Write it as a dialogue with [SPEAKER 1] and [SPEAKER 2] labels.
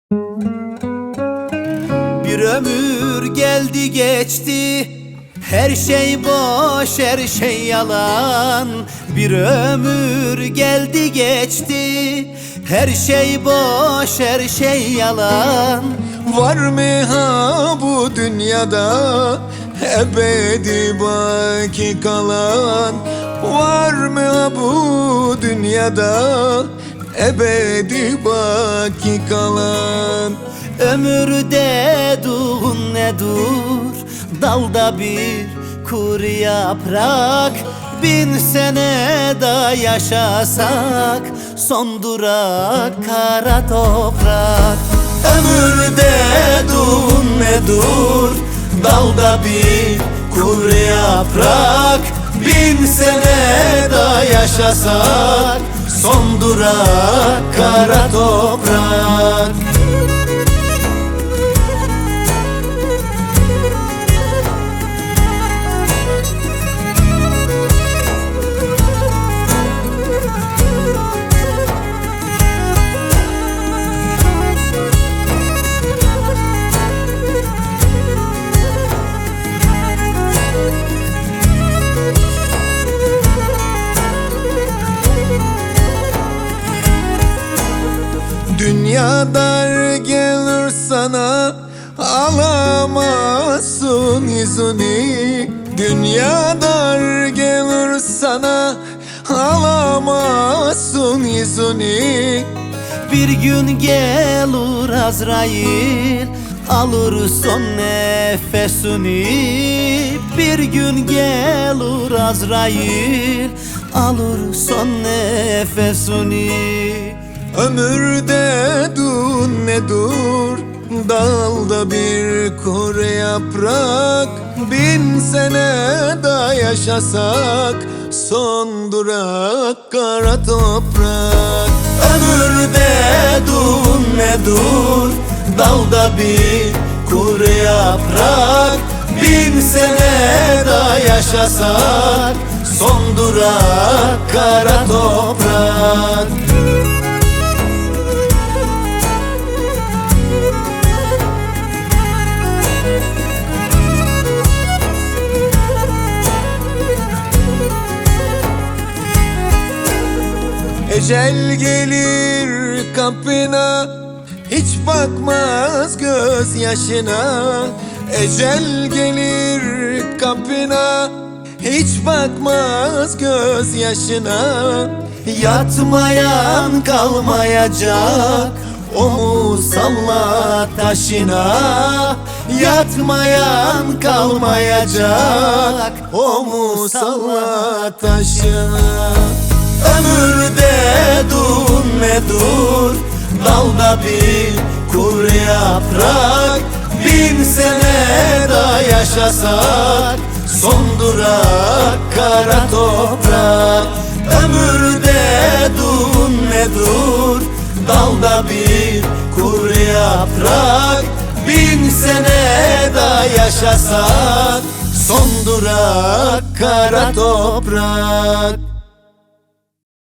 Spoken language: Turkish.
[SPEAKER 1] Bir ömür geldi geçti, her şey boş, her şey yalan. Bir ömür geldi geçti, her şey boş, her şey yalan.
[SPEAKER 2] Var mı ha bu dünyada ebedi baki kalan? Var mı ha bu dünyada ebedi baki kalan?
[SPEAKER 1] Ömürde dur ne dur, dalda bir kuru yaprak. 1000 sene daha yaşasak, son durak kara toprak. Ömürde dur ne dur, dalda bir kuru yaprak. 1000 sene daha yaşasak, son durak kara toprak.
[SPEAKER 2] Dünya dar gelir sana, alamazsın yüzünü. Dünya dar gelir sana, alamazsın yüzünü.
[SPEAKER 1] Bir gün gelir Azrail, alır son nefesini. Bir gün gelir Azrail, alır son nefesini.
[SPEAKER 2] Ömürde dur ne dur, dalda bir kuru yaprak. 1000 sene daha yaşasak, son durak kara toprak.
[SPEAKER 1] Ömürde dur ne dur, dalda bir kuru yaprak. 1000 sene daha yaşasak, son durak kara toprak.
[SPEAKER 2] Ecel gelir kapına, hiç bakmaz gözyaşına. Ecel gelir kapına, hiç bakmaz gözyaşına.
[SPEAKER 1] Yatmayan kalmayacak, omuz salla taşına. Yatmayan kalmayacak, omuz salla taşına. Ömürde dur ne dur, dalda bir kuru yaprak. 1000 sene daha yaşasak, son durak kara toprak. Ömürde dur ne dur, dalda bir kuru yaprak. 1000 sene daha yaşasak, son durak kara toprak.